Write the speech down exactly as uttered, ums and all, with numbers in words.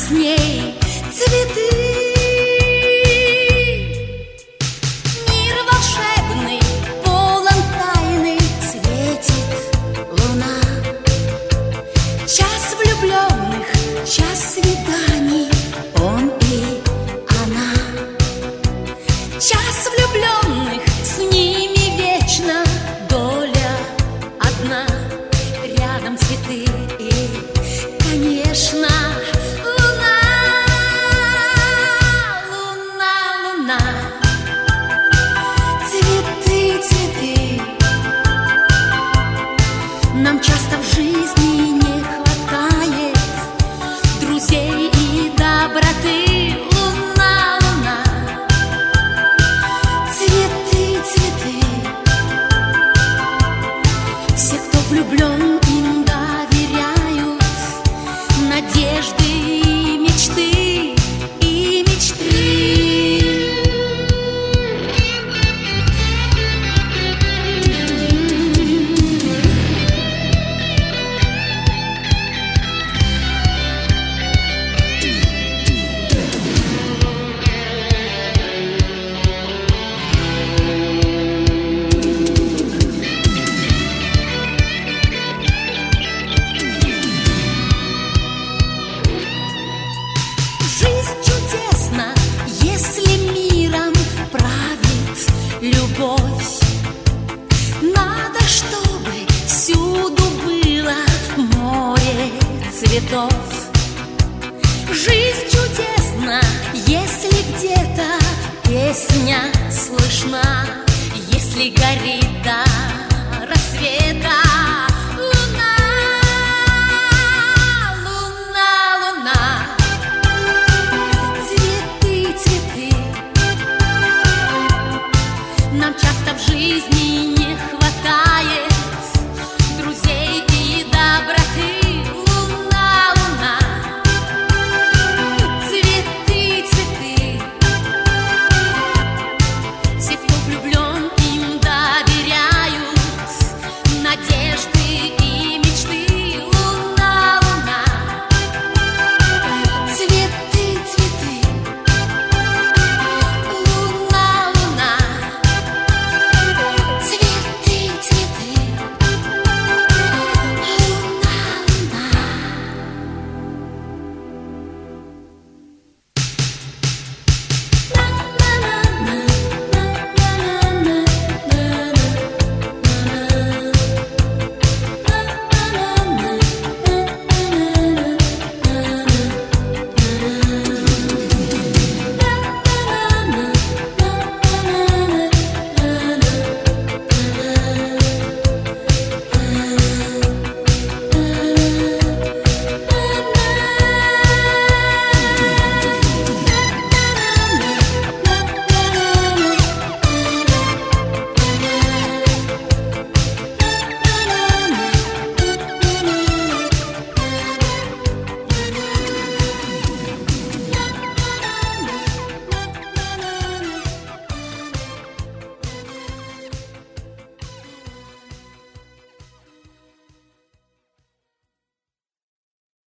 с ней цветы. Мир волшебный, полон тайны, светит луна. Час влюбленных, час свиданий, он и она. Час влюбленных, с ними вечно доля одна. Рядом цветы и, конечно, луна, луна, луна. Цветы, цветы. Нам часто в жизни не хватает друзей и доброты. Луна, луна. Цветы, цветы. Все, кто влюблен, им доверяют надежды и мечты, и мечты. Жизнь чудесна, если миром правит любовь. Надо, чтобы всюду было море цветов. Жизнь чудесна, если где-то песня слышна, если горит